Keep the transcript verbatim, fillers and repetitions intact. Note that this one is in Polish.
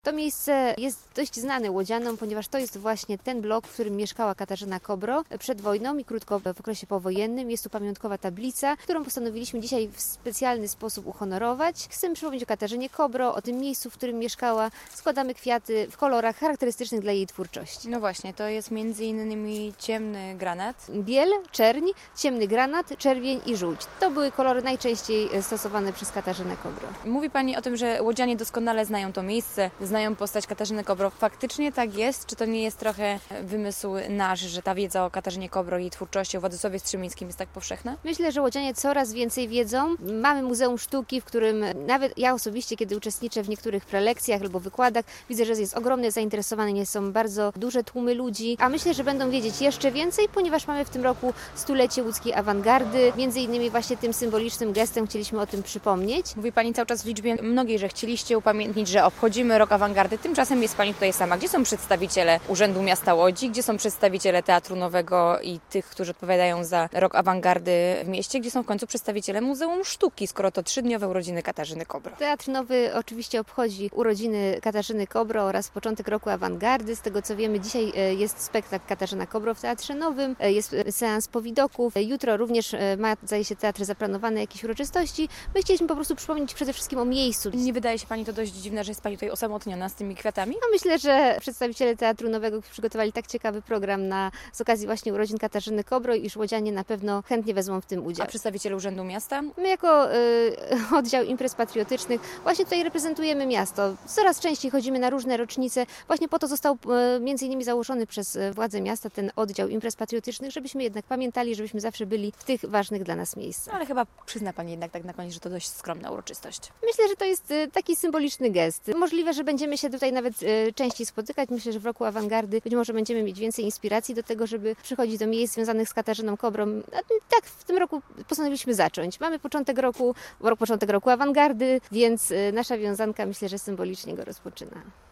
To miejsce jest dość znane łodzianom, ponieważ to jest właśnie ten blok, w którym mieszkała Katarzyna Kobro przed wojną i krótko w okresie powojennym. Jest tu pamiątkowa tablica, którą postanowiliśmy dzisiaj w specjalny sposób uhonorować. Chcemy przypomnieć o Katarzynie Kobro, o tym miejscu, w którym mieszkała. Składamy kwiaty w kolorach charakterystycznych dla jej twórczości. No właśnie, to jest między innymi ciemny granat. Biel, czerń, ciemny granat, czerwień i żółć. To były kolory najczęściej stosowane przez Katarzynę Kobro. Mówi Pani o tym, że łodzianie doskonale znają to miejsce, znają postać Katarzyny Kobro. Faktycznie tak jest? Czy to nie jest trochę wymysł nasz, że ta wiedza o Katarzynie Kobro i jej twórczości, o Władysławie Strzemińskim jest tak powszechna? Myślę, że łodzianie coraz więcej wiedzą. Mamy Muzeum Sztuki, w którym nawet ja osobiście, kiedy uczestniczę w niektórych prelekcjach albo wykładach, widzę, że jest ogromne zainteresowanie, są bardzo duże tłumy ludzi, a myślę, że będą wiedzieć jeszcze więcej, ponieważ mamy w tym roku stulecie łódzkiej awangardy. Między innymi właśnie tym symbolicznym gestem chcieliśmy o tym przypomnieć. Mówi Pani cały czas w liczbie mnogiej, że chcieliście upamiętnić, że obchodzimy rok awangardy. Tymczasem jest Pani tutaj sama. Gdzie są przedstawiciele Urzędu Miasta Łodzi? Gdzie są przedstawiciele Teatru Nowego i tych, którzy odpowiadają za rok awangardy w mieście? Gdzie są w końcu przedstawiciele Muzeum Sztuki, skoro to trzydniowe urodziny Katarzyny Kobro? Teatr Nowy oczywiście obchodzi urodziny Katarzyny Kobro oraz początek roku awangardy. Z tego co wiemy, dzisiaj jest spektakl Katarzyna Kobro w Teatrze Nowym, jest seans powidoków. Jutro również ma, zdaje się, teatr zaplanowane jakieś uroczystości. My chcieliśmy po prostu przypomnieć przede wszystkim o miejscu. Nie wydaje się Pani to dość dziwne, że jest Pani tutaj osamotniona z tymi kwiatami? No myślę, że przedstawiciele Teatru Nowego przygotowali tak ciekawy program na, z okazji właśnie urodzin Katarzyny Kobro, iż łodzianie na pewno chętnie wezmą w tym udział. A przedstawiciele Urzędu Miasta? My jako y, oddział imprez patriotycznych właśnie tutaj reprezentujemy miasto. Coraz częściej chodzimy na różne rocznice. Właśnie po to został y, między innymi założony przez władze miasta ten oddział imprez patriotycznych, żebyśmy jednak pamiętali, żebyśmy zawsze byli w tych ważnych dla nas miejscach. No, ale chyba przyzna Pani jednak tak na koniec, że to dość skromna uroczystość. Myślę, że to jest y, taki symboliczny gest. Możliwe, że będziemy się tutaj nawet y, częściej spotykać. Myślę, że w roku awangardy być może będziemy mieć więcej inspiracji do tego, żeby przychodzić do miejsc związanych z Katarzyną Kobrą. A tak w tym roku postanowiliśmy zacząć. Mamy początek roku, początek roku awangardy, więc y, nasza wiązanka myślę, że symbolicznie go rozpoczyna.